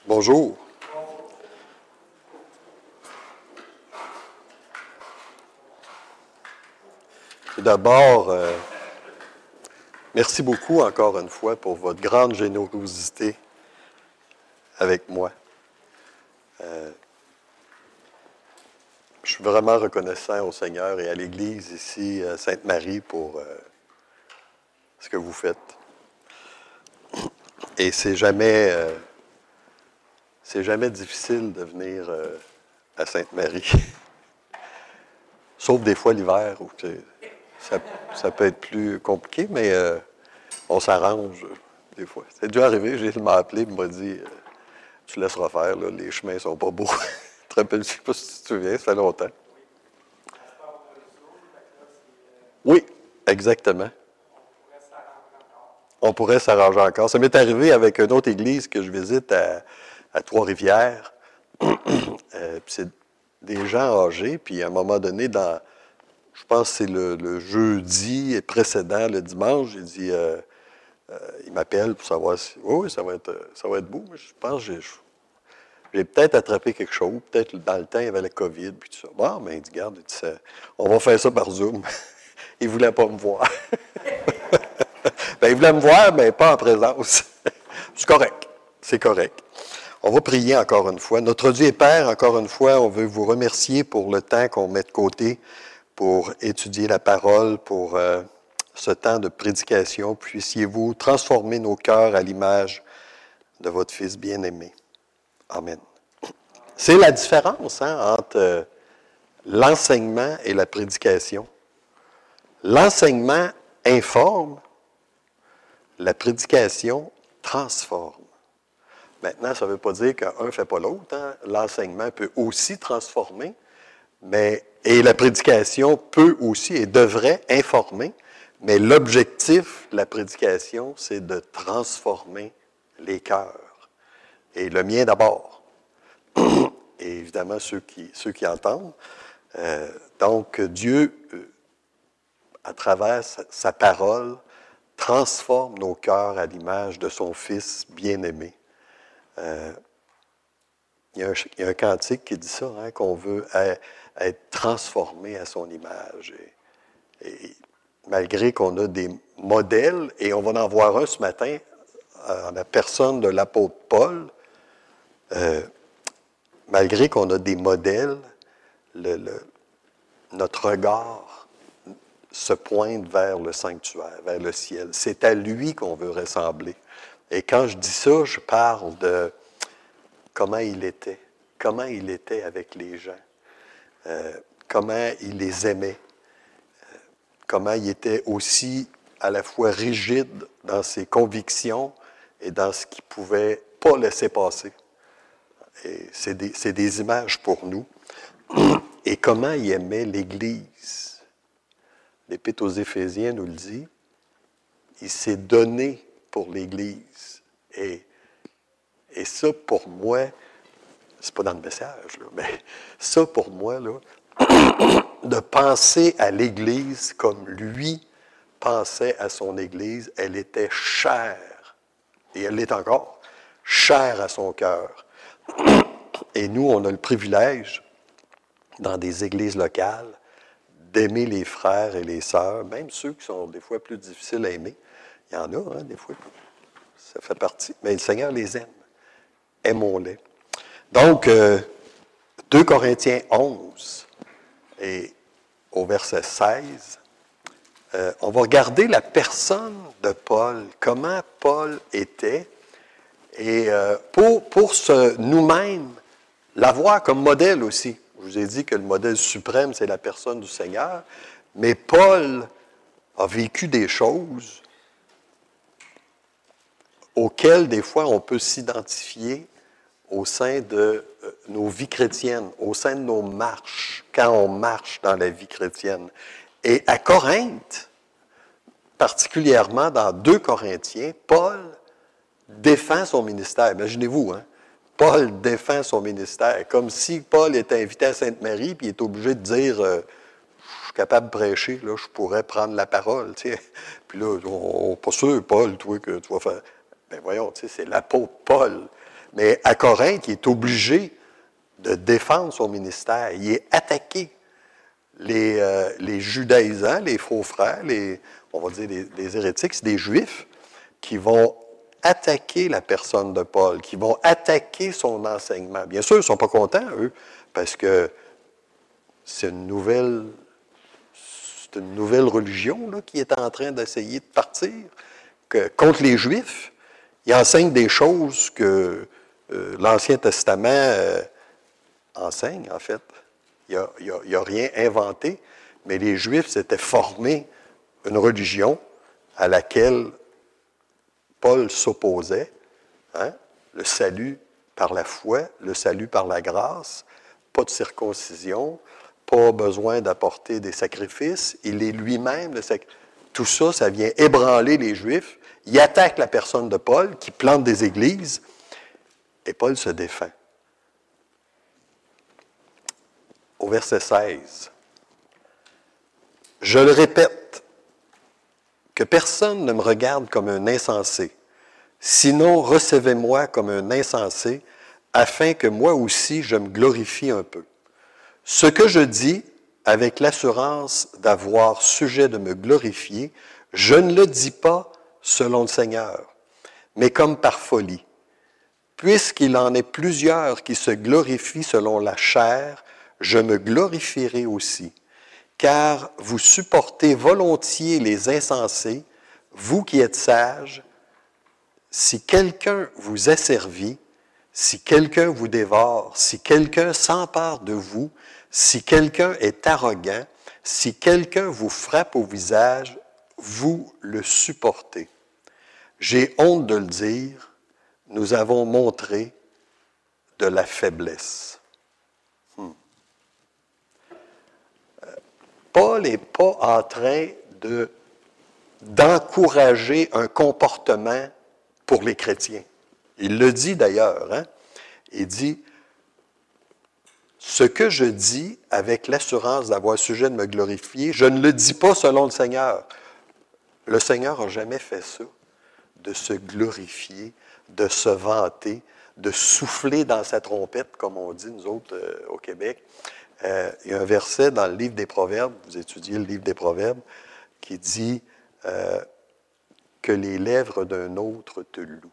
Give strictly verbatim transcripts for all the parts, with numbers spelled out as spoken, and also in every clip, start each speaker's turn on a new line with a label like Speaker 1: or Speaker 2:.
Speaker 1: Bonjour. Tout d'abord, euh, merci beaucoup encore une fois pour votre grande générosité avec moi. Euh, je suis vraiment reconnaissant au Seigneur et à l'Église ici, à Sainte-Marie, pour euh, ce que vous faites. Et c'est jamais, euh, c'est jamais difficile de venir euh, à Sainte-Marie. Sauf des fois l'hiver, où ça, ça peut être plus compliqué, mais euh, on s'arrange euh, des fois. C'est déjà arrivé, Gilles m'a appelé, il m'a dit euh, « Tu laisseras faire, là, les chemins ne sont pas beaux. » Je te rappelle, je ne sais pas si tu te souviens, ça fait longtemps. Oui, exactement. On pourrait s'arranger encore. Ça m'est arrivé avec une autre église que je visite à, à Trois-Rivières. euh, puis c'est des gens âgés, puis à un moment donné, dans, je pense que c'est le, le jeudi précédent, le dimanche, j'ai dit, euh, euh, il m'appelle pour savoir si, oui, oui, ça va être, ça va être beau, mais je pense que j'ai, j'ai peut-être attrapé quelque chose, peut-être dans le temps, il y avait la COVID, puis tout ça. Bon, mais il dit, regarde, il dit, ça, on va faire ça par Zoom. Il ne voulait pas me voir. Ben, il voulait me voir, mais pas en présence. C'est correct. C'est correct. On va prier encore une fois. Notre Dieu et Père, encore une fois, on veut vous remercier pour le temps qu'on met de côté pour étudier la parole, pour euh, ce temps de prédication. Puissiez-vous transformer nos cœurs à l'image de votre Fils bien-aimé. Amen. C'est la différence hein, entre euh, l'enseignement et la prédication. L'enseignement informe, la prédication transforme. Maintenant, ça ne veut pas dire qu'un ne fait pas l'autre. Hein. L'enseignement peut aussi transformer, mais, et la prédication peut aussi et devrait informer, mais l'objectif de la prédication, c'est de transformer les cœurs. Et le mien d'abord. Et évidemment, ceux qui, ceux qui entendent. Euh, donc, Dieu, euh, à travers sa, sa parole, transforme nos cœurs à l'image de son Fils bien-aimé. Euh, il, y a un, il y a un cantique qui dit ça, hein, qu'on veut être, être transformé à son image. Et, et malgré qu'on a des modèles, et on va en voir un ce matin, en la personne de l'apôtre Paul, euh, malgré qu'on a des modèles, le, le, notre regard se pointe vers le sanctuaire, vers le ciel. C'est à lui qu'on veut ressembler. Et quand je dis ça, je parle de comment il était, comment il était avec les gens, euh, comment il les aimait, euh, comment il était aussi à la fois rigide dans ses convictions et dans ce qu'il ne pouvait pas laisser passer. Et c'est des, c'est des images pour nous. Et comment il aimait l'Église. L'Épître aux Éphésiens nous le dit, il s'est donné pour l'Église. Et, et ça, pour moi, c'est pas dans le message, là, mais ça, pour moi, là, de penser à l'Église comme lui pensait à son Église, elle était chère, et elle l'est encore, chère à son cœur. Et nous, on a le privilège, dans des églises locales, d'aimer les frères et les sœurs, même ceux qui sont des fois plus difficiles à aimer. Il y en a, hein, des fois, ça fait partie. Mais le Seigneur les aime. Aimons-les. Donc, euh, deux Corinthiens onze, et au verset seize, euh, on va regarder la personne de Paul, comment Paul était, et euh, pour, pour se, nous-mêmes l'avoir comme modèle aussi. Je vous ai dit que le modèle suprême, c'est la personne du Seigneur, mais Paul a vécu des choses auxquelles, des fois, on peut s'identifier au sein de euh, nos vies chrétiennes, au sein de nos marches, quand on marche dans la vie chrétienne. Et à Corinthe, particulièrement dans deux Corinthiens, Paul défend son ministère. Imaginez-vous, hein? Paul défend son ministère, comme si Paul était invité à Sainte-Marie, puis il est obligé de dire euh, « Je suis capable de prêcher, là, je pourrais prendre la parole. » Puis là, on n'est pas sûr, Paul, toi, que tu vas faire. Ben voyons, c'est l'apôtre Paul. Mais à Corinthe, il est obligé de défendre son ministère. Il est attaqué. Les, euh, les judaïsants, les faux frères, les, on va dire les, les hérétiques, c'est des juifs qui vont attaquer la personne de Paul, qui vont attaquer son enseignement. Bien sûr, ils ne sont pas contents, eux, parce que c'est une nouvelle, c'est une nouvelle religion là, qui est en train d'essayer de partir que, contre les Juifs. Ils enseignent des choses que euh, l'Ancien Testament euh, enseigne, en fait. Il n'y a, a, a rien inventé, mais les Juifs s'étaient formés une religion à laquelle Paul s'opposait, hein? Le salut par la foi, le salut par la grâce, pas de circoncision, pas besoin d'apporter des sacrifices, il est lui-même le sacrifice. Tout ça, ça vient ébranler les Juifs. Il attaque la personne de Paul, qui plante des églises, et Paul se défend. Au verset seize, « Je le répète, que personne ne me regarde comme un insensé, sinon recevez-moi comme un insensé, afin que moi aussi je me glorifie un peu. Ce que je dis, avec l'assurance d'avoir sujet de me glorifier, je ne le dis pas selon le Seigneur, mais comme par folie. Puisqu'il en est plusieurs qui se glorifient selon la chair, je me glorifierai aussi, car vous supportez volontiers les insensés, vous qui êtes sages. Si quelqu'un vous asservit, si quelqu'un vous dévore, si quelqu'un s'empare de vous, si quelqu'un est arrogant, si quelqu'un vous frappe au visage, vous le supportez. J'ai honte de le dire, nous avons montré de la faiblesse. Hmm. Paul n'est pas en train de, d'encourager un comportement pour les chrétiens. Il le dit d'ailleurs, hein? Il dit, « Ce que je dis avec l'assurance d'avoir sujet de me glorifier, je ne le dis pas selon le Seigneur. » Le Seigneur n'a jamais fait ça, de se glorifier, de se vanter, de souffler dans sa trompette, comme on dit nous autres euh, au Québec. Euh, il y a un verset dans le livre des Proverbes, vous étudiez le livre des Proverbes, qui dit euh, que les lèvres d'un autre te louent.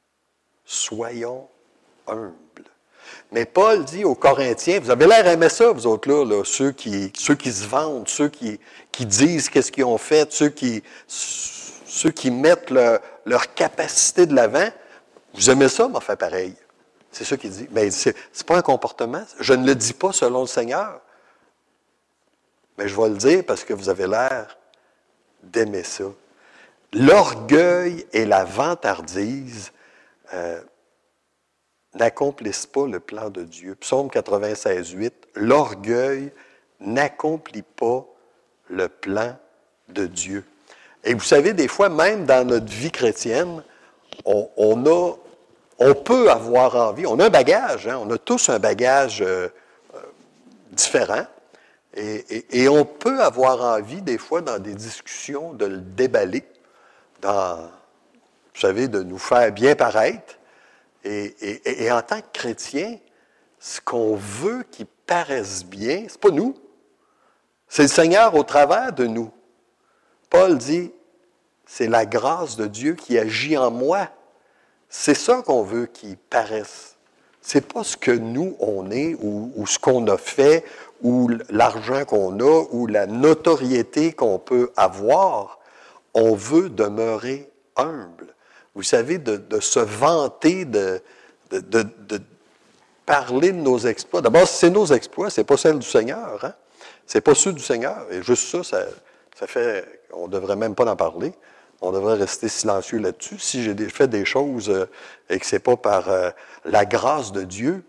Speaker 1: Soyons humbles. Mais Paul dit aux Corinthiens, vous avez l'air aimer ça, vous autres-là, là, ceux, qui, ceux qui se vantent, ceux qui, qui disent qu'est-ce qu'ils ont fait, ceux qui, ceux qui mettent leur, leur capacité de l'avant. Vous aimez ça, m'a fait pareil. C'est ça qu'il dit. Mais c'est, c'est pas un comportement. Je ne le dis pas selon le Seigneur. Mais je vais le dire parce que vous avez l'air d'aimer ça. L'orgueil et la vantardise euh, n'accomplissent pas le plan de Dieu. Psaume quatre-vingt-seize, huit, l'orgueil n'accomplit pas le plan de Dieu. Et vous savez, des fois, même dans notre vie chrétienne, on, on, a, on peut avoir envie, on a un bagage, hein, on a tous un bagage euh, euh, différent, et, et, et on peut avoir envie, des fois, dans des discussions, de le déballer, dans, vous savez, de nous faire bien paraître. Et, et, et en tant que chrétien, ce qu'on veut qu'il paraisse bien, c'est pas nous. C'est le Seigneur au travers de nous. Paul dit, c'est la grâce de Dieu qui agit en moi. C'est ça qu'on veut qu'il paraisse. C'est pas ce que nous, on est, ou, ou ce qu'on a fait, ou l'argent qu'on a, ou la notoriété qu'on peut avoir. On veut demeurer humble. Vous savez, de, de se vanter, de, de, de, de parler de nos exploits. D'abord, c'est nos exploits, c'est pas celles du Seigneur. Hein? C'est pas ceux du Seigneur. Et juste ça, ça, ça fait... On ne devrait même pas en parler. On devrait rester silencieux là-dessus. Si j'ai des, fait des choses euh, et que ce n'est pas par euh, la grâce de Dieu,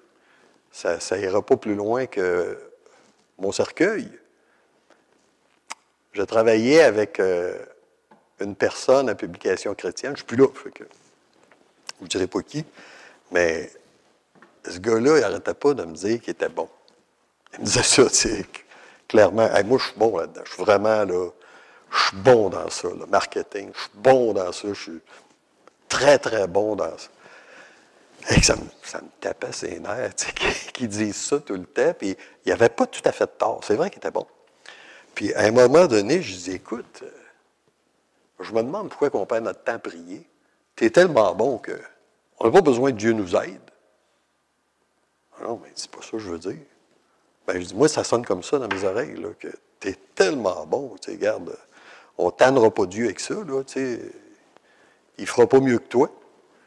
Speaker 1: ça n'ira pas plus loin que mon cercueil. Je travaillais avec... Euh, une personne à Publication chrétienne, je ne suis plus là, fait que, je ne dirai pas qui, mais ce gars-là, il n'arrêtait pas de me dire qu'il était bon. Il me disait ça, tu sais, clairement. Hey, moi, je suis bon là-dedans. Je suis vraiment, là, je suis bon dans ça, le marketing. Je suis bon dans ça. Je suis très, très bon dans ça. Et ça, me, ça me tapait ses nerfs, tu sais, qu'ils qu'ils disent ça tout le temps. Puis il n'avait pas tout à fait tort. C'est vrai qu'il était bon. Puis à un moment donné, je dis, écoute, euh, je me demande pourquoi on perd notre temps à prier. Tu es tellement bon qu'on n'a pas besoin que Dieu nous aide. Non, mais c'est pas ça que je veux dire. Ben, je dis, moi, ça sonne comme ça dans mes oreilles, là, que tu es tellement bon, tu sais, regarde, on ne tannera pas Dieu avec ça, là, tu sais, il ne fera pas mieux que toi.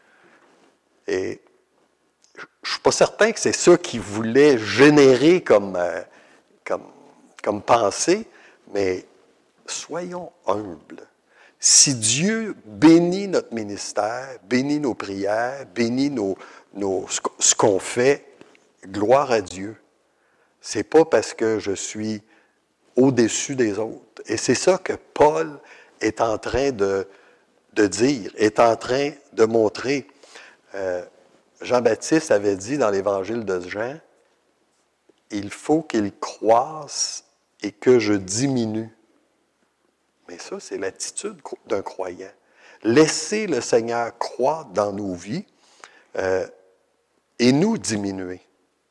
Speaker 1: Et je ne suis pas certain que c'est ça qu'il voulait générer comme, euh, comme, comme pensée, mais soyons humbles. Si Dieu bénit notre ministère, bénit nos prières, bénit nos, nos, ce qu'on fait, gloire à Dieu. C'est pas parce que je suis au-dessus des autres. Et c'est ça que Paul est en train de, de dire, est en train de montrer. Euh, Jean-Baptiste avait dit dans l'Évangile de Jean, « Il faut qu'il croisse et que je diminue. » Mais ça, c'est l'attitude d'un croyant. Laisser le Seigneur croître dans nos vies euh, et nous diminuer.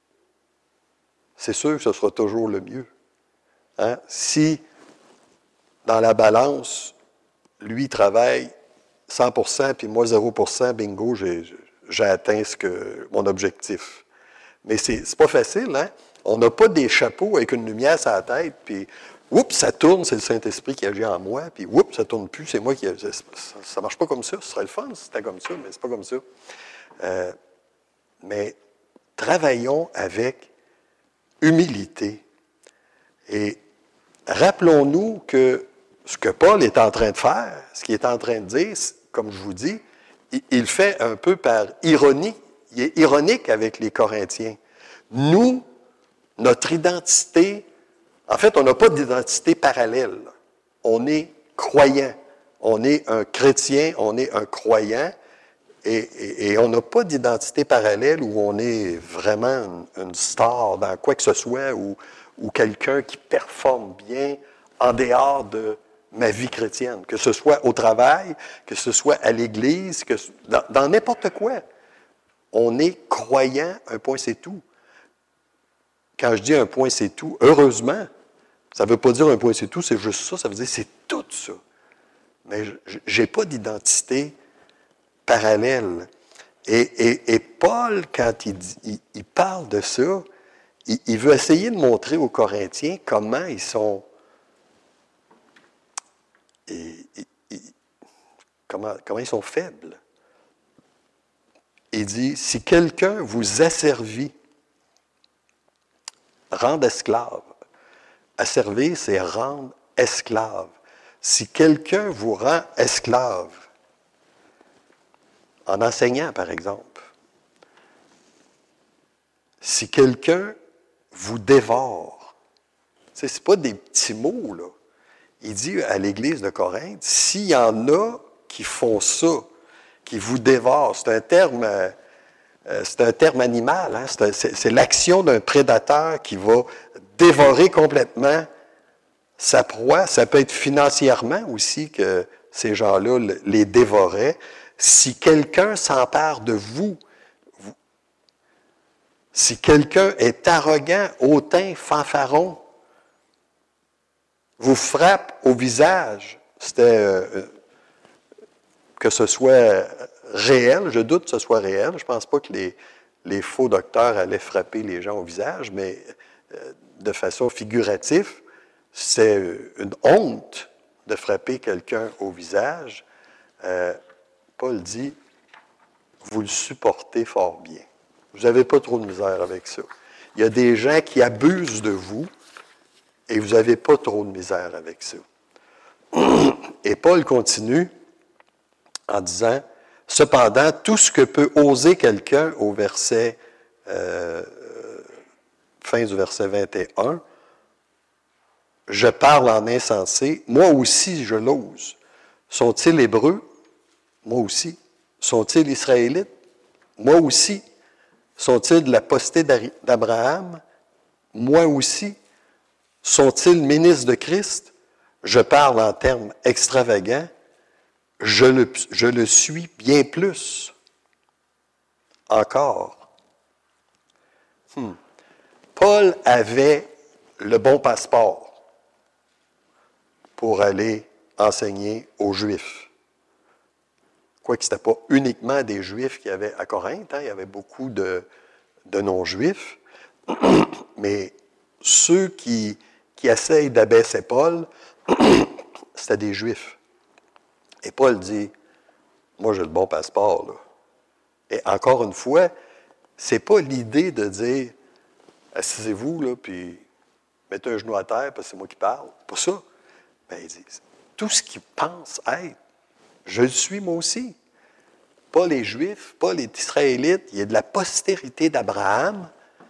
Speaker 1: C'est sûr que ce sera toujours le mieux. Hein? Si, dans la balance, lui travaille cent pour cent, puis moi zéro pour cent, bingo, j'ai, j'ai atteint ce que, mon objectif. Mais c'est, c'est pas facile, hein? On n'a pas des chapeaux avec une lumière sur la tête, puis oups, ça tourne, c'est le Saint-Esprit qui agit en moi, puis oups, ça tourne plus, c'est moi qui... Ça, ça marche pas comme ça, ce serait le fun si c'était comme ça, mais c'est pas comme ça. Euh, mais travaillons avec humilité. Et rappelons-nous que ce que Paul est en train de faire, ce qu'il est en train de dire, comme je vous dis, il fait un peu par ironie. Il est ironique avec les Corinthiens. Nous, notre identité, en fait, on n'a pas d'identité parallèle. On est croyant. On est un chrétien, on est un croyant, et, et, et on n'a pas d'identité parallèle où on est vraiment une, une star dans quoi que ce soit, ou, ou quelqu'un qui performe bien en dehors de ma vie chrétienne, que ce soit au travail, que ce soit à l'Église, que dans, dans n'importe quoi. On est croyant, un point c'est tout. Quand je dis un point c'est tout, heureusement, ça ne veut pas dire un point c'est tout, c'est juste ça, ça veut dire c'est tout ça. Mais je n'ai pas d'identité parallèle. Et, et, et Paul, quand il, dit, il, il parle de ça, il, il veut essayer de montrer aux Corinthiens comment ils sont... Et, et, et, comment, comment ils sont faibles. Il dit, si quelqu'un vous asservit, rendre esclave. Asservir, c'est rendre esclave. Si quelqu'un vous rend esclave, en enseignant, par exemple, si quelqu'un vous dévore, ce n'est pas des petits mots, là. Il dit à l'Église de Corinthe, s'il y en a qui font ça, qui vous dévorent, c'est un terme, euh, c'est un terme animal, hein? c'est, un, c'est, c'est l'action d'un prédateur qui va dévorer complètement sa proie. Ça peut être financièrement aussi que ces gens-là les dévoraient. Si quelqu'un s'empare de vous, vous si quelqu'un est arrogant, hautain, fanfaron, vous frappe au visage, c'était euh, que ce soit réel, je doute que ce soit réel, je ne pense pas que les, les faux docteurs allaient frapper les gens au visage, mais euh, de façon figurative, c'est une honte de frapper quelqu'un au visage. Euh, Paul dit, vous le supportez fort bien. Vous n'avez pas trop de misère avec ça. Il y a des gens qui abusent de vous et vous n'avez pas trop de misère avec ça. Et Paul continue en disant, cependant, tout ce que peut oser quelqu'un au verset, euh, fin du verset vingt et un, je parle en insensé, moi aussi je l'ose. Sont-ils hébreux? Moi aussi. Sont-ils israélites? Moi aussi. Sont-ils de la postérité d'Abraham? Moi aussi. Sont-ils ministres de Christ? Je parle en termes extravagants. Je le, je le suis bien plus. encore. Hmm. Paul avait le bon passeport pour aller enseigner aux Juifs. Quoique ce n'était pas uniquement des Juifs qu'il y avait à Corinthe, hein, il y avait beaucoup de, de non-Juifs, mais ceux qui, qui essayent d'abaisser Paul, c'était des Juifs. Et Paul dit, moi j'ai le bon passeport, là. Et encore une fois, ce n'est pas l'idée de dire, assisez-vous, là, puis mettez un genou à terre, parce que c'est moi qui parle. Pas ça. Ben, il dit, tout ce qu'ils pensent être, je le suis moi aussi. Pas les Juifs, pas les Israélites, il y a de la postérité d'Abraham.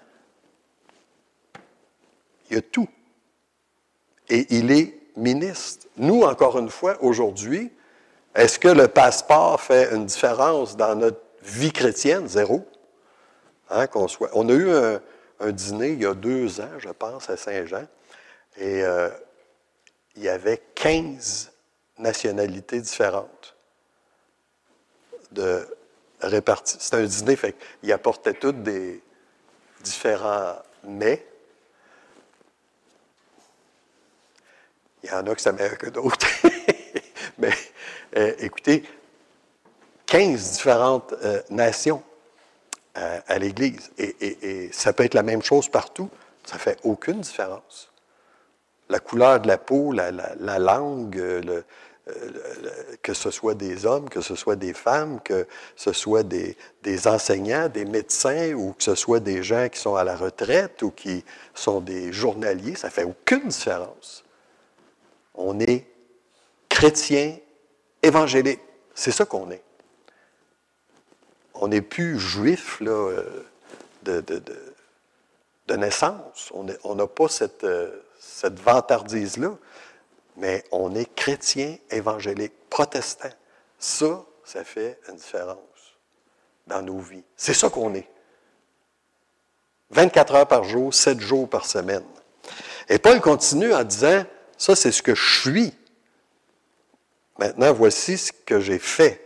Speaker 1: Il y a tout. Et il est ministre. Nous, encore une fois, aujourd'hui, est-ce que le passeport fait une différence dans notre vie chrétienne? Zéro. Hein, qu'on soit. On a eu un, un dîner il y a deux ans, je pense, à Saint-Jean, et euh, il y avait quinze nationalités différentes de réparties. C'était un dîner, fait qu'ils apportaient tous des différents mets. Il y en a que ça meilleur que d'autres. Mais euh, écoutez, quinze différentes euh, nations à, à l'Église. Et, et, et ça peut être la même chose partout. Ça ne fait aucune différence. La couleur de la peau, la, la, la langue, le, le, le, que ce soit des hommes, que ce soit des femmes, que ce soit des, des enseignants, des médecins, ou que ce soit des gens qui sont à la retraite ou qui sont des journaliers, ça ne fait aucune différence. On est chrétien évangélique. C'est ça qu'on est. On n'est plus juif là, de, de, de, de naissance. On n'a pas cette, cette vantardise-là, mais on est chrétien évangélique, protestant. Ça, ça fait une différence dans nos vies. C'est ça qu'on est. vingt-quatre heures par jour, sept jours par semaine. Et Paul continue en disant, ça, c'est ce que je suis. Maintenant, voici ce que j'ai fait.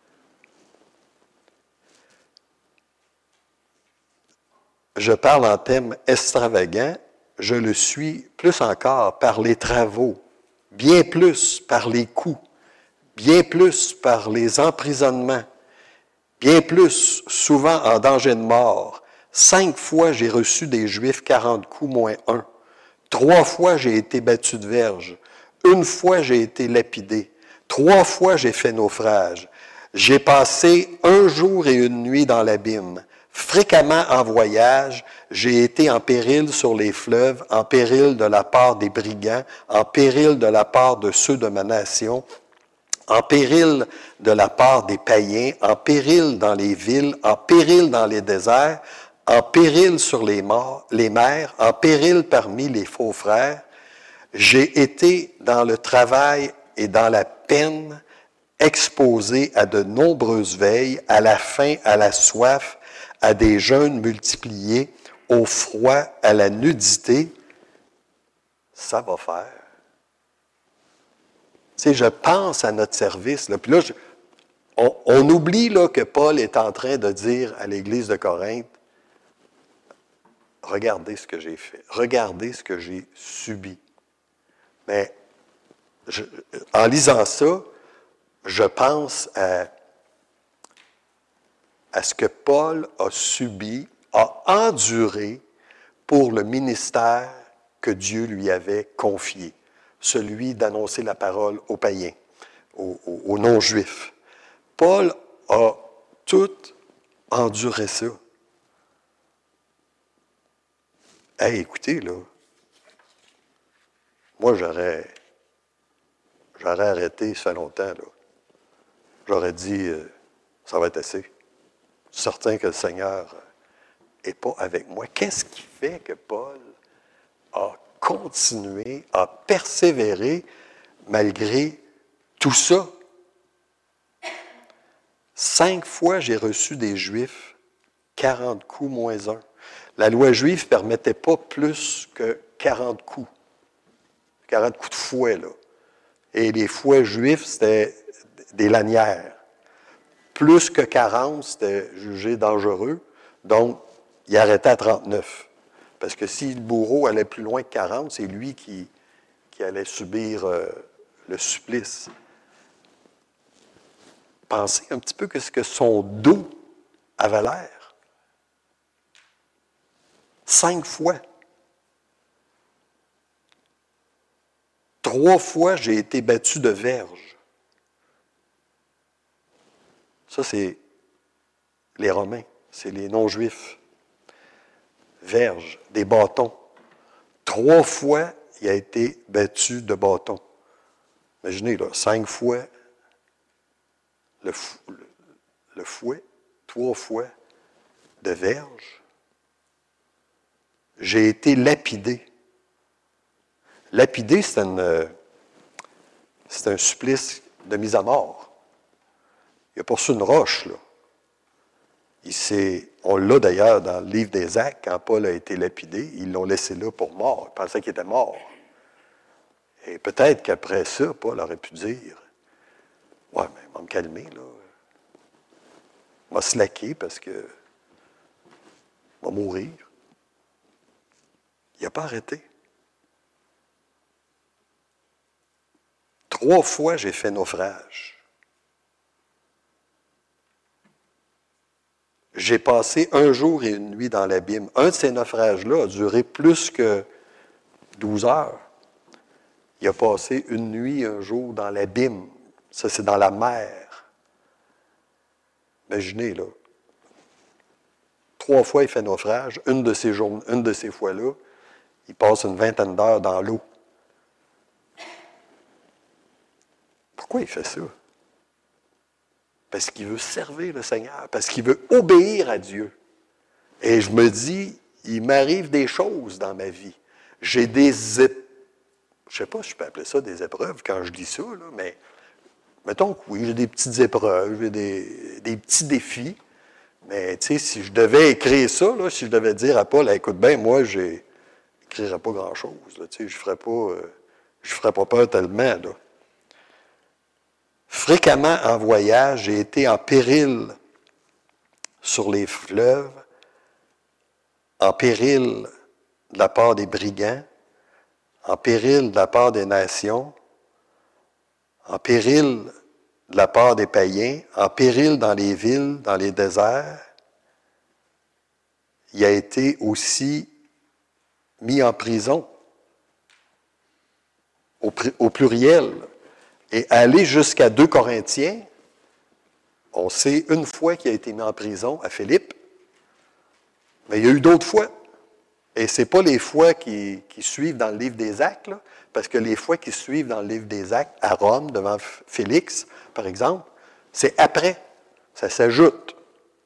Speaker 1: Je parle en termes extravagants. Je le suis plus encore par les travaux, bien plus par les coups, bien plus par les emprisonnements, bien plus souvent en danger de mort. Cinq fois, j'ai reçu des Juifs quarante coups moins un. Trois fois, j'ai été battu de verge. Une fois, j'ai été lapidé. Trois fois, j'ai fait naufrage. J'ai passé un jour et une nuit dans l'abîme. Fréquemment en voyage, j'ai été en péril sur les fleuves, en péril de la part des brigands, en péril de la part de ceux de ma nation, en péril de la part des païens, en péril dans les villes, en péril dans les déserts, en péril sur les, morts, les mers, en péril parmi les faux frères. J'ai été dans le travail et dans la peine, exposé à de nombreuses veilles, à la faim, à la soif, à des jeûnes multipliés, au froid, à la nudité. Ça va faire. Tu sais, je pense à notre service. Là, puis là, je, on, on oublie là, que Paul est en train de dire à l'Église de Corinthe, regardez ce que j'ai fait, regardez ce que j'ai subi. Mais je, en lisant ça, je pense à, à ce que Paul a subi, a enduré pour le ministère que Dieu lui avait confié, celui d'annoncer la parole aux païens, aux, aux, aux non-juifs. Paul a tout enduré ça. Hey, écoutez, là, moi, j'aurais, j'aurais arrêté ça fait longtemps, là. J'aurais dit, euh, ça va être assez. Je suis certain que le Seigneur n'est pas avec moi. Qu'est-ce qui fait que Paul a continué, a persévéré malgré tout ça? Cinq fois, j'ai reçu des Juifs, quarante coups moins un. La loi juive ne permettait pas plus que quarante coups. quarante coups de fouet, là. Et les fouets juifs, c'était des lanières. plus que quarante, c'était jugé dangereux. Donc, il arrêtait à trente-neuf. Parce que si le bourreau allait plus loin que quarante, c'est lui qui, qui allait subir euh, le supplice. Pensez un petit peu que ce que son dos avait l'air. Cinq fois. Trois fois, j'ai été battu de verge. Ça, c'est les Romains, c'est les non-juifs. Verge, des bâtons. Trois fois, il a été battu de bâtons. Imaginez, là, cinq fois le, fou, le, le fouet, trois fois de verge. J'ai été lapidé. Lapidé, c'est, une, c'est un supplice de mise à mort. Il a pas reçu une roche, là. Il s'est, on l'a d'ailleurs dans le livre des Actes, quand Paul a été lapidé, ils l'ont laissé là pour mort. Ils pensaient qu'il était mort. Et peut-être qu'après ça, Paul aurait pu dire, « Ouais, mais on va me calmer, là. On va se laquer parce que on va mourir. » Il n'a pas arrêté. Trois fois, j'ai fait naufrage. J'ai passé un jour et une nuit dans l'abîme. Un de ces naufrages-là a duré plus que douze heures. Il a passé une nuit, un jour dans l'abîme. Ça, c'est dans la mer. Imaginez, là. Trois fois, il fait naufrage. Une de ces, journées, une de ces fois-là, il passe une vingtaine d'heures dans l'eau. Pourquoi il fait ça? Parce qu'il veut servir le Seigneur, parce qu'il veut obéir à Dieu. Et je me dis, il m'arrive des choses dans ma vie. J'ai des épreuves. Je ne sais pas si je peux appeler ça des épreuves quand je dis ça, là, mais mettons que oui, j'ai des petites épreuves, j'ai des, des petits défis. Mais tu sais, si je devais écrire ça, là, si je devais dire à Paul, écoute bien, moi, je n'écrirais pas grand-chose. Là, tu sais, je ne ferais pas, euh, je ferais pas peur tellement. Là. Fréquemment en voyage, j'ai été en péril sur les fleuves, en péril de la part des brigands, en péril de la part des nations, en péril de la part des païens, en péril dans les villes, dans les déserts. Il a été aussi mis en prison, au, au pluriel. Et aller jusqu'à deux Corinthiens, on sait une fois qu'il a été mis en prison à Philippe, mais il y a eu d'autres fois. Et ce n'est pas les fois qui, qui suivent dans le livre des Actes, là, parce que les fois qui suivent dans le livre des Actes, à Rome, devant Félix, par exemple, c'est après. Ça s'ajoute.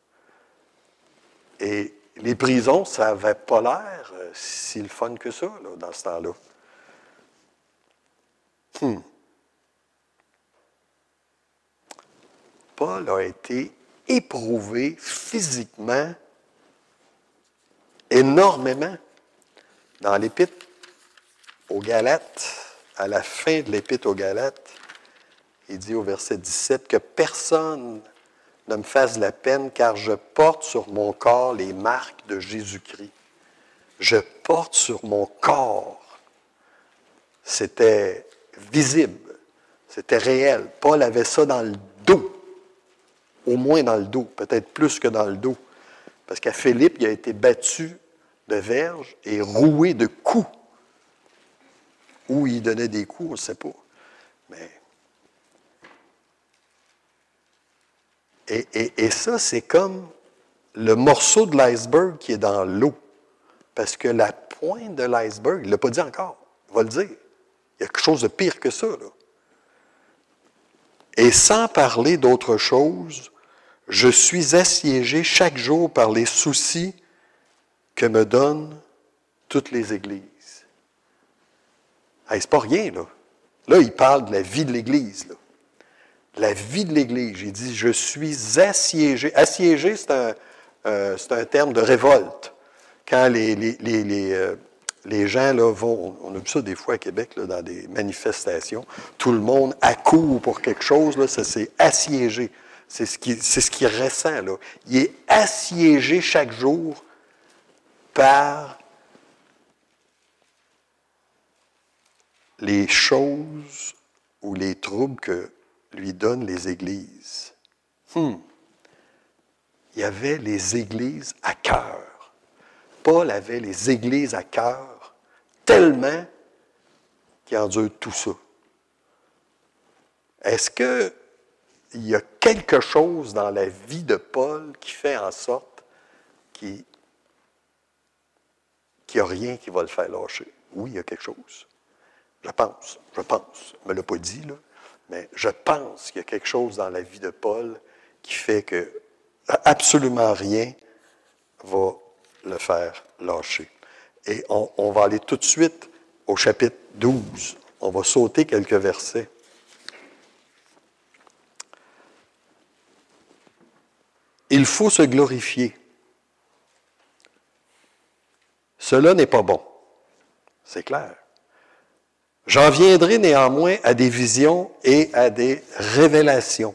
Speaker 1: Et les prisons, ça n'avait pas l'air euh, si le fun que ça, là, dans ce temps-là. Hmm. Paul a été éprouvé physiquement énormément. Dans l'Épître aux Galates, à la fin de l'Épître aux Galates, il dit au verset dix-sept que personne ne me fasse la peine car je porte sur mon corps les marques de Jésus-Christ. Je porte sur mon corps. C'était visible, c'était réel. Paul avait ça dans le dos. Au moins dans le dos, peut-être plus que dans le dos. Parce qu'à Philippe, il a été battu de verge et roué de coups. Où il donnait des coups, on ne sait pas. Mais... Et, et, et ça, c'est comme le morceau de l'iceberg qui est dans l'eau. Parce que la pointe de l'iceberg, il ne l'a pas dit encore, il va le dire. Il y a quelque chose de pire que ça, là. Et sans parler d'autre chose, je suis assiégé chaque jour par les soucis que me donnent toutes les églises. Hey, c'est pas rien, là. Là, il parle de la vie de l'Église, là. La vie de l'Église. Il dit, je suis assiégé. Assiégé, c'est un, euh, c'est un terme de révolte. Quand les, les, les, les, euh, les gens là, vont, on a vu ça des fois à Québec, là, dans des manifestations, tout le monde accourt pour quelque chose, là, ça c'est assiégé. C'est ce qui, c'est ce qu'il ressent, là. Il est assiégé chaque jour par les choses ou les troubles que lui donnent les églises. Hmm. Il y avait les églises à cœur. Paul avait les églises à cœur tellement qu'il endure tout ça. Est-ce que il y a quelque chose dans la vie de Paul qui fait en sorte qu'il n'y a rien qui va le faire lâcher? Oui, il y a quelque chose. Je pense, je pense. Il ne me l'a pas dit, là, mais je pense qu'il y a quelque chose dans la vie de Paul qui fait que absolument rien va le faire lâcher. Et on, on va aller tout de suite au chapitre douze. On va sauter quelques versets. Il faut se glorifier. Cela n'est pas bon. C'est clair. J'en viendrai néanmoins à des visions et à des révélations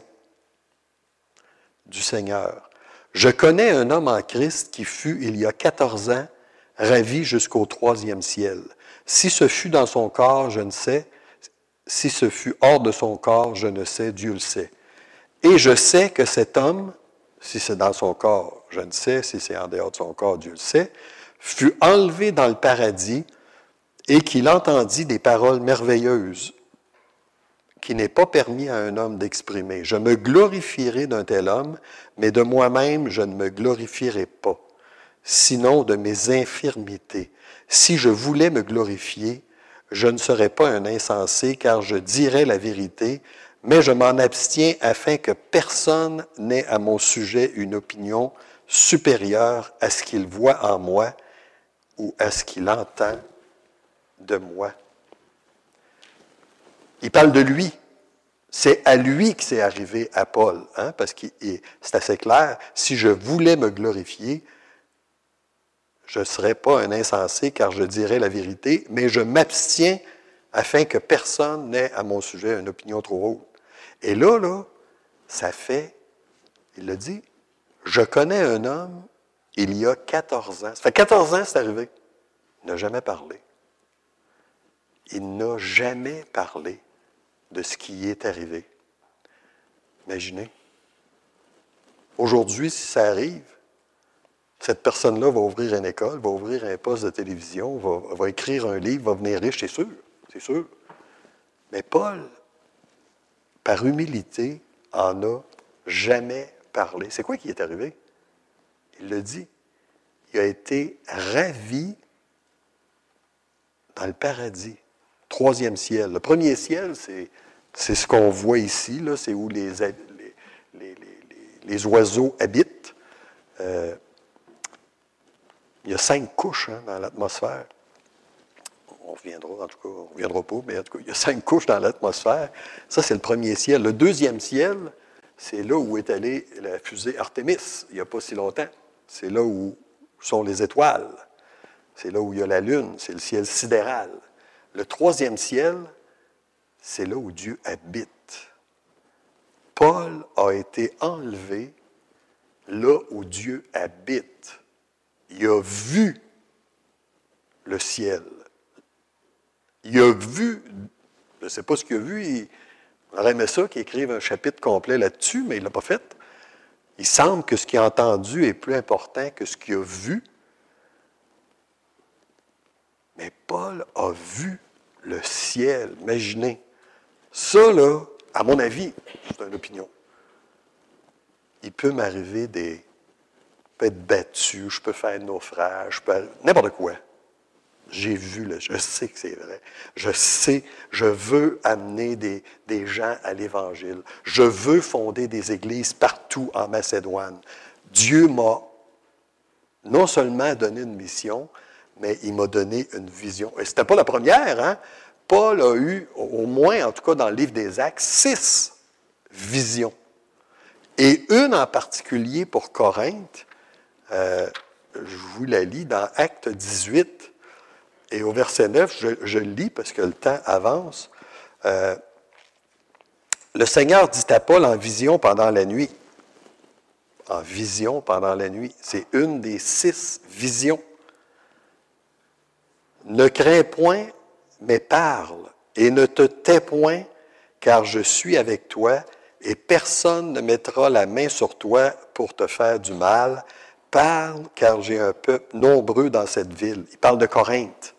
Speaker 1: du Seigneur. Je connais un homme en Christ qui fut, il y a quatorze ans, ravi jusqu'au troisième ciel. Si ce fut dans son corps, je ne sais. Si ce fut hors de son corps, je ne sais, Dieu le sait. Et je sais que cet homme, si c'est dans son corps, je ne sais, si c'est en dehors de son corps, Dieu le sait, fut enlevé dans le paradis et qu'il entendit des paroles merveilleuses qui n'est pas permis à un homme d'exprimer. Je me glorifierai d'un tel homme, mais de moi-même, je ne me glorifierai pas, sinon de mes infirmités. Si je voulais me glorifier, je ne serais pas un insensé, car je dirais la vérité, mais je m'en abstiens afin que personne n'ait à mon sujet une opinion supérieure à ce qu'il voit en moi ou à ce qu'il entend de moi. Il parle de lui. C'est à lui que c'est arrivé à Paul, hein, parce que c'est assez clair. Si je voulais me glorifier, je ne serais pas un insensé, car je dirais la vérité, mais je m'abstiens afin que personne n'ait à mon sujet une opinion trop haute. Et là, là, ça fait, il le dit, je connais un homme, il y a quatorze ans. Ça fait quatorze ans que c'est arrivé. Il n'a jamais parlé. Il n'a jamais parlé de ce qui y est arrivé. Imaginez. Aujourd'hui, si ça arrive, cette personne-là va ouvrir une école, va ouvrir un poste de télévision, va, va écrire un livre, va venir riche, c'est sûr, c'est sûr. Mais Paul, par humilité, en a jamais parlé. C'est quoi qui est arrivé? Il le dit. Il a été ravi dans le paradis. Troisième ciel. Le premier ciel, c'est, c'est ce qu'on voit ici, là, c'est où les, les, les, les, les oiseaux habitent. Euh, il y a cinq couches hein, dans l'atmosphère. On reviendra, en tout cas, on ne reviendra pas, mais en tout cas, il y a cinq couches dans l'atmosphère. Ça, c'est le premier ciel. Le deuxième ciel, c'est là où est allée la fusée Artemis, il n'y a pas si longtemps. C'est là où sont les étoiles. C'est là où il y a la lune. C'est le ciel sidéral. Le troisième ciel, c'est là où Dieu habite. Paul a été enlevé là où Dieu habite. Il a vu le ciel. Il a vu, je ne sais pas ce qu'il a vu, il, on aurait aimé ça qu'il écrive un chapitre complet là-dessus, mais il ne l'a pas fait. Il semble que ce qu'il a entendu est plus important que ce qu'il a vu. Mais Paul a vu le ciel. Imaginez. Ça, là, à mon avis, c'est une opinion. Il peut m'arriver des... Je peux être battu, je peux faire naufrage, je peux... n'importe quoi. J'ai vu, là, je sais que c'est vrai. Je sais, je veux amener des, des gens à l'Évangile. Je veux fonder des églises partout en Macédoine. Dieu m'a non seulement donné une mission, mais il m'a donné une vision. Et ce n'était pas la première, hein? Paul a eu, au moins, en tout cas dans le livre des Actes, six visions. Et une en particulier pour Corinthe, euh, je vous la lis dans Actes dix-huit, et au verset neuf, je, je le lis parce que le temps avance. Euh, le Seigneur dit à Paul en vision pendant la nuit, en vision pendant la nuit. C'est une des six visions. Ne crains point, mais parle, et ne te tais point, car je suis avec toi, et personne ne mettra la main sur toi pour te faire du mal. Parle, car j'ai un peuple nombreux dans cette ville. Il parle de Corinthe.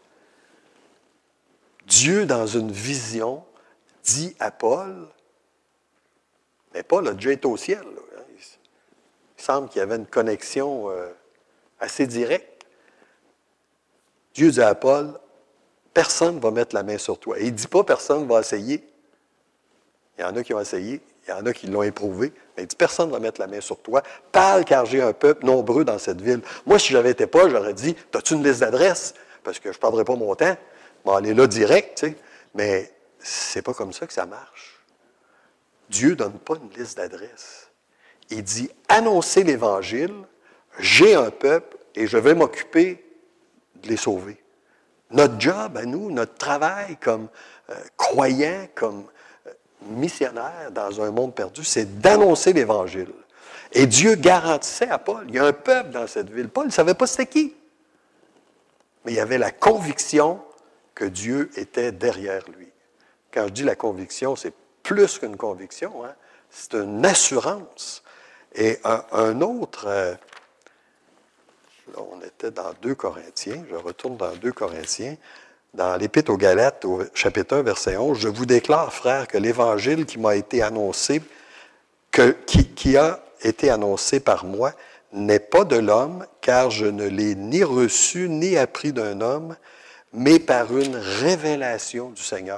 Speaker 1: Dieu, dans une vision, dit à Paul, mais Paul a déjà été au ciel. Là. Il semble qu'il y avait une connexion euh, assez directe. Dieu dit à Paul, personne ne va mettre la main sur toi. Et il ne dit pas personne ne va essayer. Il y en a qui ont essayé, il y en a qui l'ont éprouvé, mais il dit personne ne va mettre la main sur toi. Parle, car j'ai un peuple nombreux dans cette ville. Moi, si j'avais été Paul, j'aurais dit, as-tu une liste d'adresses? Parce que je ne perdrai pas mon temps. Je vais aller là direct, tu sais. Mais c'est pas comme ça que ça marche. Dieu ne donne pas une liste d'adresses. Il dit, annoncez l'Évangile, j'ai un peuple et je vais m'occuper de les sauver. Notre job à nous, notre travail comme euh, croyants, comme euh, missionnaires dans un monde perdu, c'est d'annoncer l'Évangile. Et Dieu garantissait à Paul, il y a un peuple dans cette ville. Paul ne savait pas c'était qui. Mais il y avait la conviction que Dieu était derrière lui. Quand je dis la conviction, c'est plus qu'une conviction, hein? C'est une assurance. Et un, un autre, euh, là on était dans deux Corinthiens, je retourne dans deux Corinthiens, dans l'Épître aux Galates, au chapitre un, verset onze, « Je vous déclare, frères, que l'Évangile qui m'a été annoncé, que, qui, qui a été annoncé par moi, n'est pas de l'homme, car je ne l'ai ni reçu ni appris d'un homme, mais par une révélation du Seigneur. »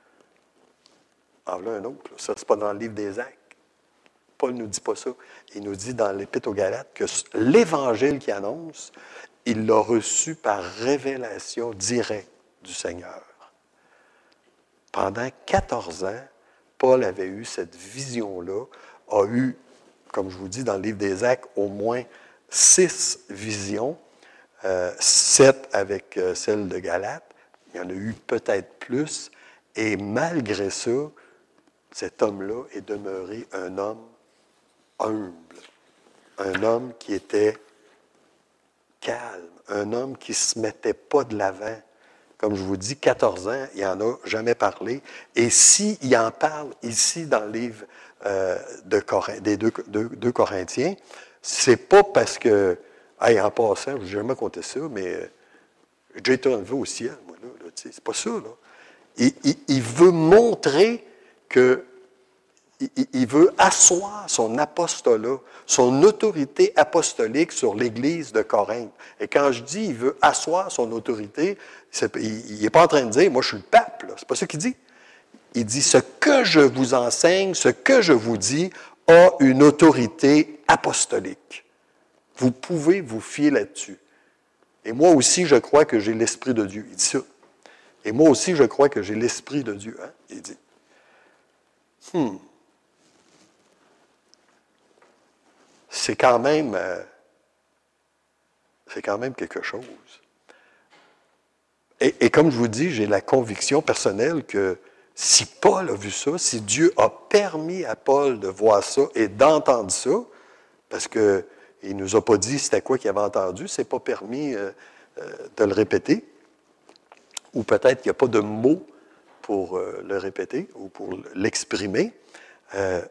Speaker 1: En voilà un autre. Là. Ça, c'est pas dans le livre des Actes. Paul ne nous dit pas ça. Il nous dit dans l'Épître aux Galates que l'Évangile qu'il annonce, il l'a reçu par révélation directe du Seigneur. Pendant quatorze ans, Paul avait eu cette vision-là, a eu, comme je vous dis dans le livre des Actes, au moins six visions, euh, sept avec euh, celle de Galate. Il y en a eu peut-être plus. Et malgré ça, cet homme-là est demeuré un homme humble, un homme qui était calme, un homme qui ne se mettait pas de l'avant. Comme je vous dis, quatorze ans, il n'en a jamais parlé. Et s'il en parle ici dans le livre euh, de Corinth, des deux, deux, deux Corinthiens, c'est pas parce que, hey, en passant, je n'ai jamais compté ça, mais euh, j'ai été enlevé au ciel, moi, là, là tu sais, c'est pas ça, là. Il, il, il veut montrer que il, il veut asseoir son apostolat, son autorité apostolique sur l'Église de Corinthe. Et quand je dis il veut asseoir son autorité, il n'est pas en train de dire « moi je suis le pape », là. C'est pas ça qu'il dit. Il dit « ce que je vous enseigne, ce que je vous dis a une autorité apostolique. Vous pouvez vous fier là-dessus. Et moi aussi, je crois que j'ai l'Esprit de Dieu. » Il dit ça. Et moi aussi, je crois que j'ai l'Esprit de Dieu. Hein? Il dit, hmm, c'est quand même, euh, c'est quand même quelque chose. Et, et comme je vous dis, j'ai la conviction personnelle que si Paul a vu ça, si Dieu a permis à Paul de voir ça et d'entendre ça, parce qu'il ne nous a pas dit c'était quoi qu'il avait entendu, c'est pas permis euh, euh, de le répéter. Ou peut-être qu'il n'y a pas de mots pour euh, le répéter ou pour l'exprimer. Euh,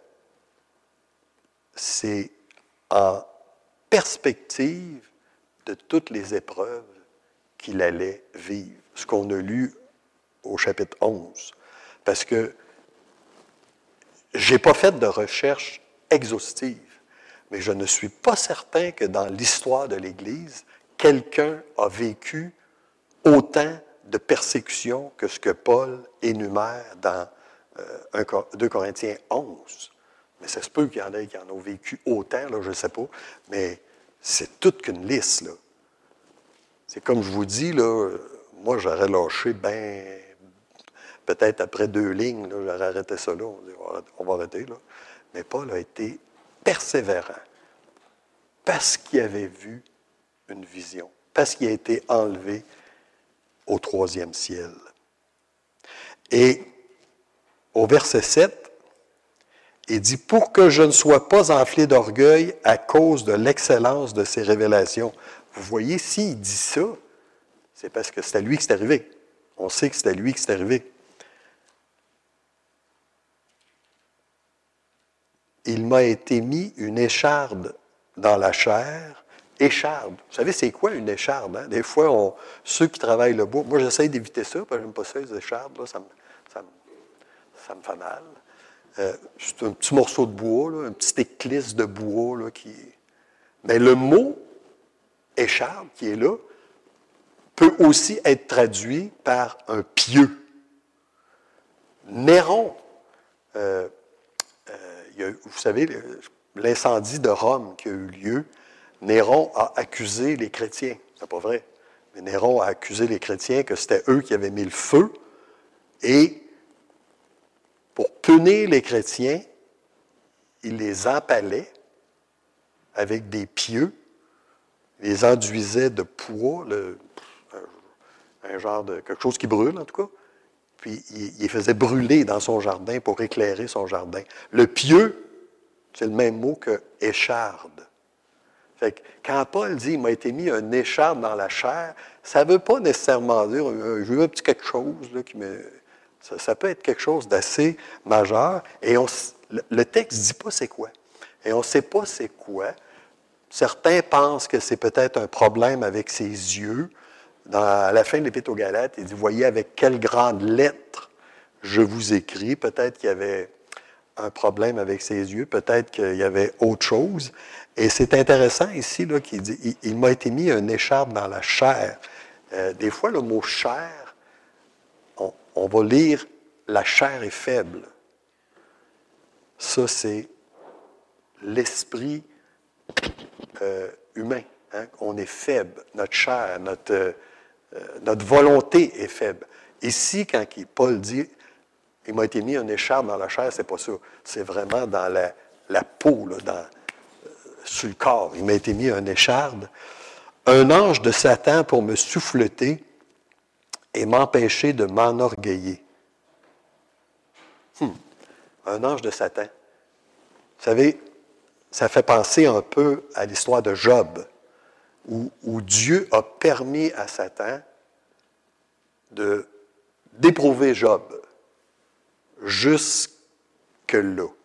Speaker 1: c'est en perspective de toutes les épreuves qu'il allait vivre, ce qu'on a lu au chapitre onze. Parce que je n'ai pas fait de recherche exhaustive, mais je ne suis pas certain que dans l'histoire de l'Église, quelqu'un a vécu autant de persécution que ce que Paul énumère dans euh, deux Corinthiens onze. Mais ça se peut qu'il y en ait qui en ont vécu autant, là, je ne sais pas, mais c'est toute qu'une liste, là. C'est comme je vous dis, là, moi, j'aurais lâché bien, peut-être après deux lignes, là, j'aurais arrêté ça là, on, dit, on va arrêter, là. Mais Paul a été persévérant parce qu'il avait vu une vision, parce qu'il a été enlevé au troisième ciel. Et au verset sept, Il dit, pour que je ne sois pas enflé d'orgueil à cause de l'excellence de ses révélations. Vous voyez, s'il dit ça, c'est parce que c'est à lui que c'est arrivé. On sait que c'est à lui que c'est arrivé. Il m'a été mis une écharde dans la chair. Écharde. Vous savez, c'est quoi une écharde? Hein? Des fois, on, ceux qui travaillent le bois, moi j'essaie d'éviter ça, parce que j'aime pas ça, les échardes, là, ça, me, ça, me, ça me fait mal. Euh, c'est un petit morceau de bois, là, un petit éclisse de bois. Là, qui... Mais le mot écharde qui est là peut aussi être traduit par un pieu. Néron, euh, euh, il y a, vous savez, l'incendie de Rome qui a eu lieu, Néron a accusé les chrétiens. C'est pas vrai. Mais Néron a accusé les chrétiens que c'était eux qui avaient mis le feu et pour punir les chrétiens, il les empalait avec des pieux, les enduisait de poids, le, un, un genre de quelque chose qui brûle en tout cas, puis il, il les faisait brûler dans son jardin pour éclairer son jardin. Le pieux, c'est le même mot que écharde. Fait que quand Paul dit « il m'a été mis un écharde dans la chair », ça ne veut pas nécessairement dire « je veux un petit quelque chose là, qui me... » Ça, ça peut être quelque chose d'assez majeur. Et on, le texte ne dit pas c'est quoi. Et on ne sait pas c'est quoi. Certains pensent que c'est peut-être un problème avec ses yeux. Dans, à la fin de l'Épître aux Galates, il dit « Voyez avec quelle grande lettre je vous écris. » Peut-être qu'il y avait un problème avec ses yeux. Peut-être qu'il y avait autre chose. Et c'est intéressant ici là, qu'il dit « Il, il m'a été mis un écharpe dans la chair. Euh, » Des fois, le mot « chair », On, on va lire « la chair est faible ». Ça, c'est l'esprit euh, humain. Hein? On est faible. Notre chair, notre, euh, notre volonté est faible. Ici, quand Paul dit « il m'a été mis un écharpe dans la chair », c'est pas ça. C'est vraiment dans la, la peau, là, dans, euh, sur le corps. Il m'a été mis un écharpe. Un ange de Satan pour me souffleter et m'empêcher de m'enorgueiller. Hum, un ange de Satan. Vous savez, ça fait penser un peu à l'histoire de Job, où, où Dieu a permis à Satan de, d'éprouver Job jusque-là. Vous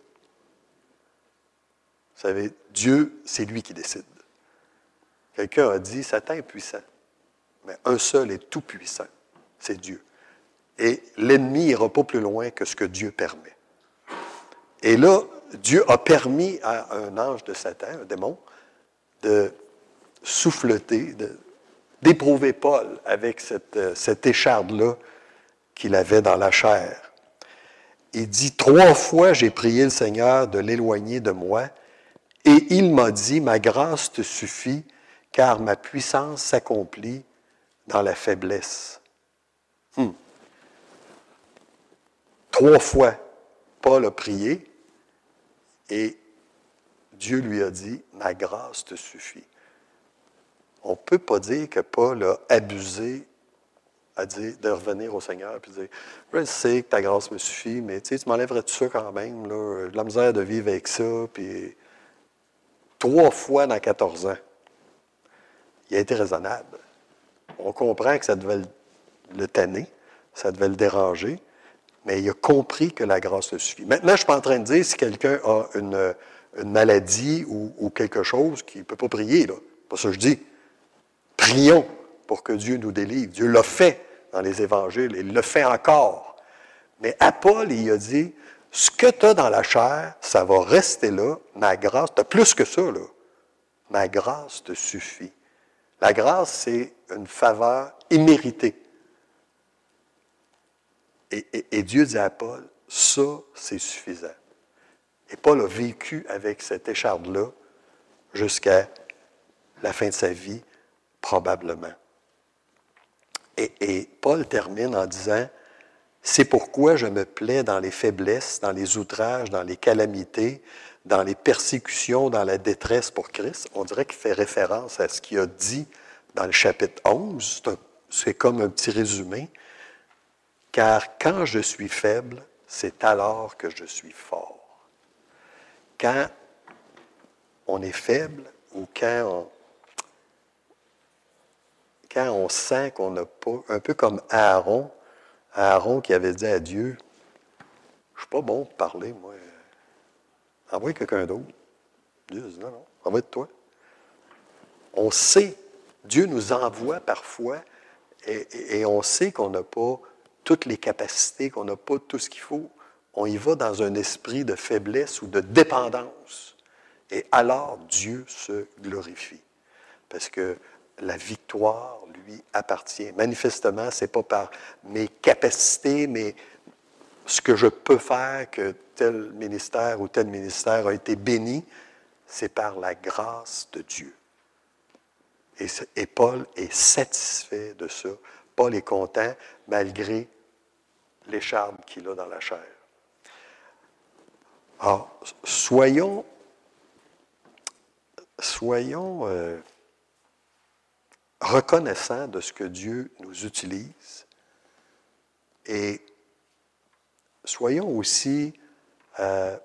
Speaker 1: savez, Dieu, c'est lui qui décide. Quelqu'un a dit, Satan est puissant, mais un seul est tout puissant. C'est Dieu. Et l'ennemi n'ira pas plus loin que ce que Dieu permet. Et là, Dieu a permis à un ange de Satan, un démon, de souffleter, de, d'éprouver Paul avec cette, cette écharde-là qu'il avait dans la chair. Il dit, « Trois fois j'ai prié le Seigneur de l'éloigner de moi, et il m'a dit, ma grâce te suffit, car ma puissance s'accomplit dans la faiblesse. » Hmm. Trois fois, Paul a prié et Dieu lui a dit, « Ma grâce te suffit. » On ne peut pas dire que Paul a abusé à dire, de revenir au Seigneur et de dire, « Je sais que ta grâce me suffit, mais tu sais, tu m'enlèverais-tu ça quand même? Là, j'ai de la misère de vivre avec ça. » Puis trois fois dans quatorze ans, il a été raisonnable. On comprend que ça devait le, le tanner, ça devait le déranger, mais il a compris que la grâce le suffit. Maintenant, je ne suis pas en train de dire si quelqu'un a une, une maladie ou, ou quelque chose qu'il ne peut pas prier. Là. C'est pas ça que je dis. Prions pour que Dieu nous délivre. Dieu l'a fait dans les évangiles, il le fait encore. Mais à Paul, il a dit, ce que tu as dans la chair, ça va rester là. Ma grâce, tu as plus que ça, là. Ma grâce te suffit. La grâce, c'est une faveur imméritée. Et, et, et Dieu dit à Paul, ça, c'est suffisant. Et Paul a vécu avec cette écharde-là jusqu'à la fin de sa vie, probablement. Et, et Paul termine en disant, c'est pourquoi je me plais dans les faiblesses, dans les outrages, dans les calamités, dans les persécutions, dans la détresse pour Christ. On dirait qu'il fait référence à ce qu'il a dit dans le chapitre onze. C'est, un, c'est comme un petit résumé. Car quand je suis faible, c'est alors que je suis fort. quand on est faible ou quand on, quand on sent qu'on n'a pas, un peu comme Aaron, Aaron qui avait dit à Dieu, « Je ne suis pas bon pour parler, moi. Envoie quelqu'un d'autre. » Dieu dit, « Non, non, envoie de toi. » On sait, Dieu nous envoie parfois et, et, et on sait qu'on n'a pas toutes les capacités, qu'on n'a pas tout ce qu'il faut. On y va dans un esprit de faiblesse ou de dépendance. Et alors, Dieu se glorifie. Parce que la victoire lui appartient. Manifestement, ce n'est pas par mes capacités, mais ce que je peux faire que tel ministère ou tel ministère a été béni, c'est par la grâce de Dieu. Et, et Paul est satisfait de ça. Paul est content malgré l'écharpe qu'il a dans la chair. Alors, soyons, soyons euh, reconnaissants de ce que Dieu nous utilise et soyons aussi euh,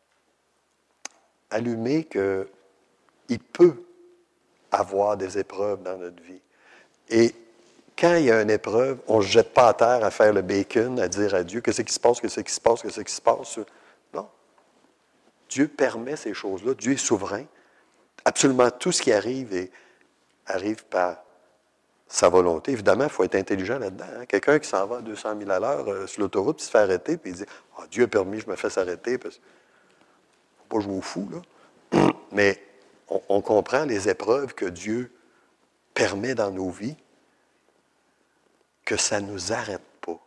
Speaker 1: allumés qu'il peut avoir des épreuves dans notre vie. Et quand il y a une épreuve, on ne se jette pas à terre à faire le bacon, à dire à Dieu, qu'est-ce qui se passe, qu'est-ce qui se passe, qu'est-ce qui se passe. Non. Dieu permet ces choses-là. Dieu est souverain. Absolument tout ce qui arrive est, arrive par sa volonté. Évidemment, il faut être intelligent là-dedans. Hein? Quelqu'un qui s'en va à deux cent mille à l'heure euh, sur l'autoroute, puis se fait arrêter, puis il dit ah, « Dieu a permis, je me fais s'arrêter. » Il ne faut pas jouer au fou, là. Mais on, on comprend les épreuves que Dieu permet dans nos vies, que ça ne nous arrête pas.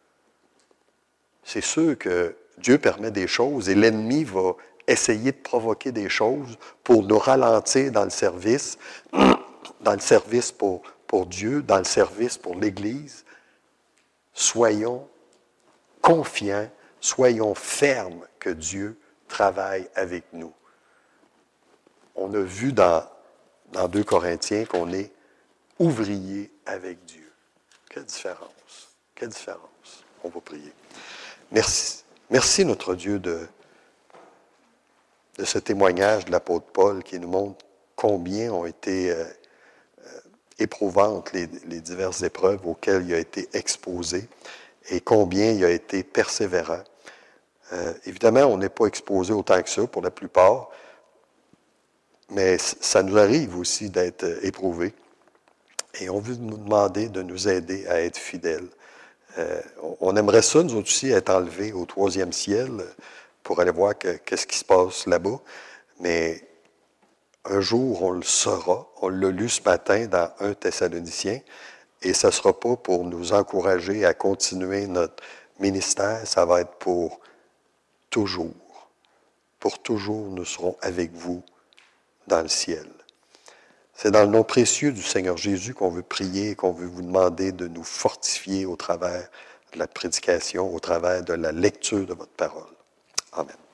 Speaker 1: C'est sûr que Dieu permet des choses et l'ennemi va essayer de provoquer des choses pour nous ralentir dans le service, dans le service pour, pour Dieu, dans le service pour l'Église. Soyons confiants, soyons fermes que Dieu travaille avec nous. On a vu dans, dans deux Corinthiens qu'on est ouvrier avec Dieu. Quelle différence! Quelle différence! On va prier. Merci. Merci, notre Dieu, de, de ce témoignage de l'apôtre Paul qui nous montre combien ont été euh, euh, éprouvantes les, les diverses épreuves auxquelles il a été exposé et combien il a été persévérant. Euh, évidemment, on n'est pas exposé autant que ça pour la plupart, mais ça nous arrive aussi d'être éprouvés. Et on veut nous demander de nous aider à être fidèles. Euh, on aimerait ça, nous aussi, être enlevés au troisième ciel pour aller voir que, qu'est-ce qui se passe là-bas. Mais un jour, on le saura. On l'a lu ce matin dans un Thessaloniciens. Et ce ne sera pas pour nous encourager à continuer notre ministère. Ça va être pour toujours. Pour toujours, nous serons avec vous dans le ciel. C'est dans le nom précieux du Seigneur Jésus qu'on veut prier et qu'on veut vous demander de nous fortifier au travers de la prédication, au travers de la lecture de votre parole. Amen.